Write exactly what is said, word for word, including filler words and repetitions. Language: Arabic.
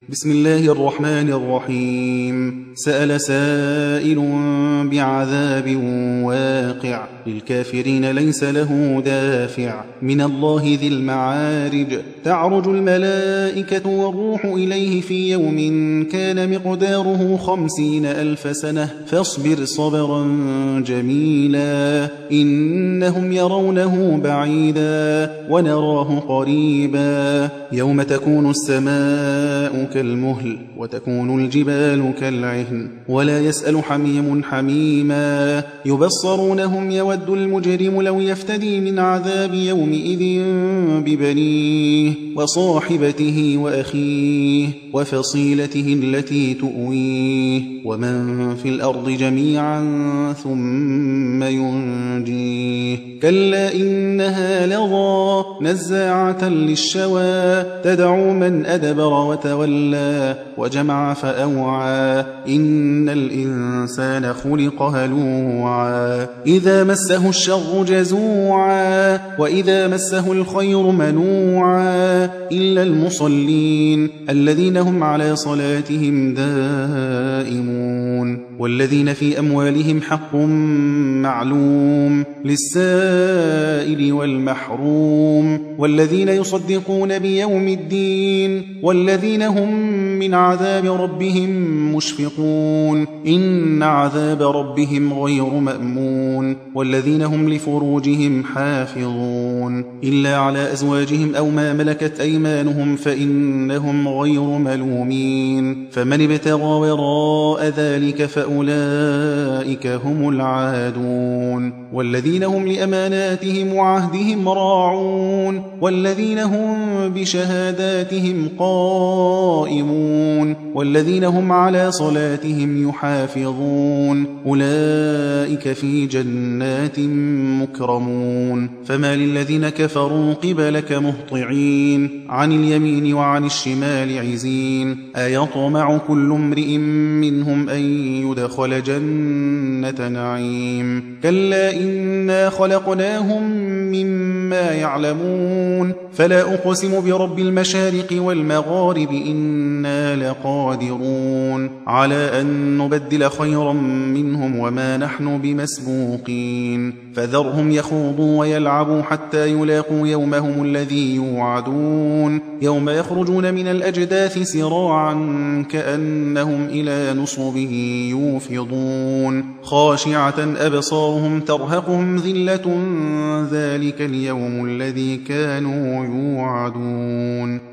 بسم الله الرحمن الرحيم. سأل سائل بعذاب واقع للكافرين ليس له دافع من الله ذي المعارج. تعرج الملائكة والروح إليه في يوم كان مقداره خمسين ألف سنة فاصبر صبرا جميلا إنهم يرونه بعيدا ونراه قريبا يوم تكون السماء كالمهل وتكون الجبال كالعهن ولا يسأل حميم حميما يبصرونهم يود المجرم لو يفتدي من عذاب يومئذ ببنيه وصاحبته وأخيه وفصيلته التي تؤويه ومن في الأرض جميعا ثم ينجيه كلا إنها لظى نزاعة للشوى تدعو من أدبر وتولى وجمع فأوعى إن الإنسان خلق هلوعا إذا مسه الشر جزوعا وإذا مسه الخير منوعا إلا المصلين الذين هم على صلاتهم دائمون والذين في أموالهم حق معلوم للسائل والمحروم والذين يصدقون بيوم الدين والذين هم من عذاب ربهم مشفقون إن عذاب ربهم غير مأمون والذين هم لفروجهم حافظون إلا على أزواجهم أو ما ملكت أيمانهم فإنهم غير ملومين فمن ابتغى وراء ذلك فأولئك هم العادون والذين هم لأماناتهم وعهدهم راعون والذين هم بشهاداتهم قائمون والذين هم على صلاتهم يحافظون أولئك في جنات مكرمون فما للذين كفروا قبلك مهطعين عن اليمين وعن الشمال عزين أيطمع كل امرئ منهم أن يدخل جنة نعيم كلا إنا خلقناهم مما يعلمون فلا أقسم برب المشارق والمغارب إنا لقادرون على أن نبدل خيرا منهم وما نحن بمسبوقين فذرهم يخوضوا ويلعبوا حتى يلاقوا يومهم الذي يوعدون يوم يخرجون من الأجداث سراعا كأنهم إلى نصب يوفضون خاشعة أبصارهم ترهقهم ذلة ذلك اليوم الذي كانوا يوعدون